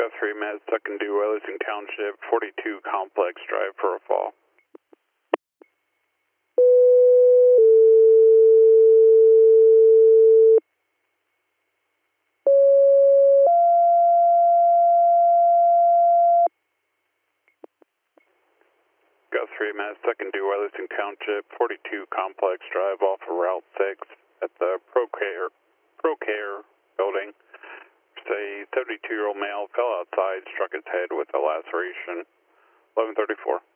3 minutes, second due, Wellington Township, 42 Complex Drive for a fall. Go 3 minutes, second due, Wellington Township, 42 Complex Drive off of Route 6 at the ProCare building. A 72-year-old male fell outside, struck his head with a laceration. 11:34.